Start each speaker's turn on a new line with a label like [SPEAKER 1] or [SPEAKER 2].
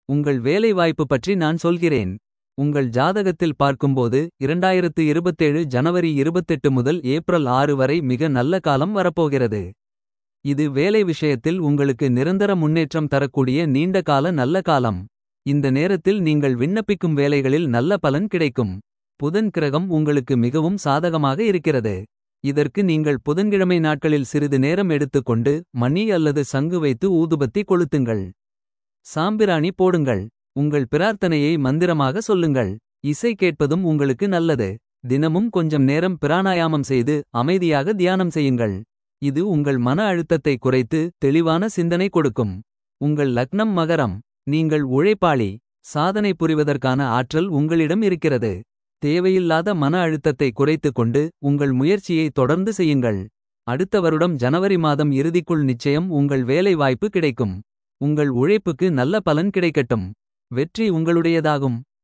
[SPEAKER 1] உங்கள் வேலை வாய்ப்பு பற்றி நான் சொல்கிறேன். உங்கள் ஜாதகத்தில் பார்க்கும்போது 2027 ஜனவரி 28 முதல் ஏப்ரல் 6 வரை மிக நல்ல காலம் வரப்போகிறது. இது வேலை விஷயத்தில் உங்களுக்கு நிரந்தர முன்னேற்றம் தரக்கூடிய நீண்ட கால நல்ல காலம். இந்த நேரத்தில் நீங்கள் விண்ணப்பிக்கும் வேலைகளில் நல்ல பலன் கிடைக்கும். புதன் கிரகம் உங்களுக்கு மிகவும் சாதகமாக இருக்கிறது. இதற்கு நீங்கள் புதன்கிழமை நாட்களில் சிறிது நேரம் எடுத்துக்கொண்டு மணி அல்லது சங்கு வைத்து ஊதுபத்தி கொளுத்துங்கள். சாம்பிராணி போடுங்கள். உங்கள் பிரார்த்தனையை மந்திரமாக சொல்லுங்கள். இசை கேட்பதும் உங்களுக்கு நல்லது. தினமும் கொஞ்சம் நேரம் பிராணாயாமம் செய்து அமைதியாக தியானம் செய்யுங்கள். இது உங்கள் மன அழுத்தத்தை குறைத்து தெளிவான சிந்தனை கொடுக்கும். உங்கள் லக்னம் மகரம். நீங்கள் உழைப்பாளி. சாதனை புரிவதற்கான ஆற்றல் உங்களிடம் இருக்கிறது. தேவையில்லாத மன அழுத்தத்தை குறைத்துக் கொண்டு உங்கள் முயற்சியை தொடர்ந்து செய்யுங்கள். அடுத்த வருடம் ஜனவரி மாதம் இறுதிக்குள் நிச்சயம் உங்கள் வேலை வாய்ப்பு கிடைக்கும். உங்கள் உழைப்புக்கு நல்ல பலன் கிடைக்கட்டும். வெற்றி உங்களுடையதாகும்.